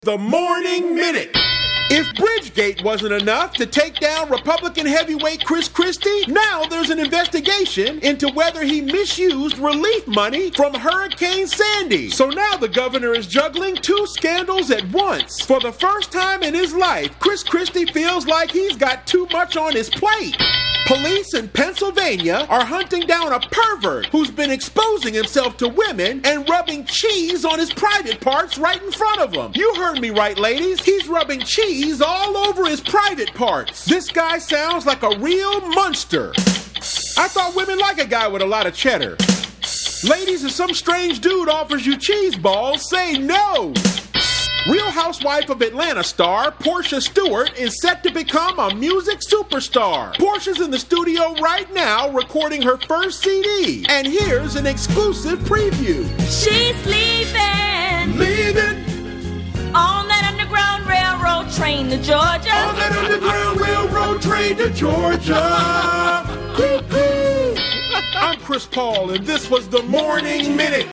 The Morning Minute. If Bridgegate wasn't enough to take down Republican heavyweight Chris Christie, now there's an investigation into whether he misused relief money from Hurricane Sandy. So now the governor is juggling two scandals at once. For the first time in his life, Chris Christie feels like he's got too much on his plate. Police in Pennsylvania are hunting down a pervert who's been exposing himself to women and rubbing cheese on his private parts right in front of them. You heard me right, ladies. He's rubbing cheese all over his private parts. This guy sounds like a real monster. I thought women like a guy with a lot of cheddar. Ladies, if some strange dude offers you cheese balls, say no. Real Housewife of Atlanta star Portia Stewart is set to become a music superstar. Portia's in the studio right now recording her first CD. And here's an exclusive preview. She's leaving on that Underground Railroad train to Georgia. On that Underground Railroad train to Georgia. I'm Chris Paul, and this was the Morning Minute.